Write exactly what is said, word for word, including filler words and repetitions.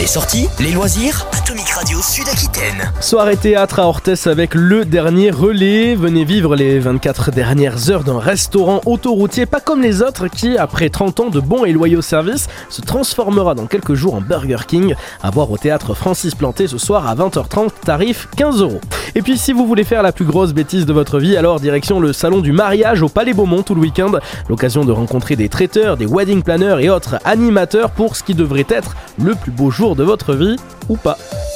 Les sorties, les loisirs, Atomic Radio Sud-Aquitaine. Soirée théâtre à Orthès avec le dernier relais. Venez vivre les vingt-quatre dernières heures d'un restaurant autoroutier pas comme les autres qui, après trente ans de bons et loyaux services, se transformera dans quelques jours en Burger King. À voir au théâtre Francis Planté ce soir à vingt heures trente, tarif quinze euros. Et puis si vous voulez faire la plus grosse bêtise de votre vie, alors direction le salon du mariage au Palais Beaumont tout le week-end. L'occasion de rencontrer des traiteurs, des wedding planners et autres animateurs pour ce qui devrait être le plus beau jour de votre vie, ou pas.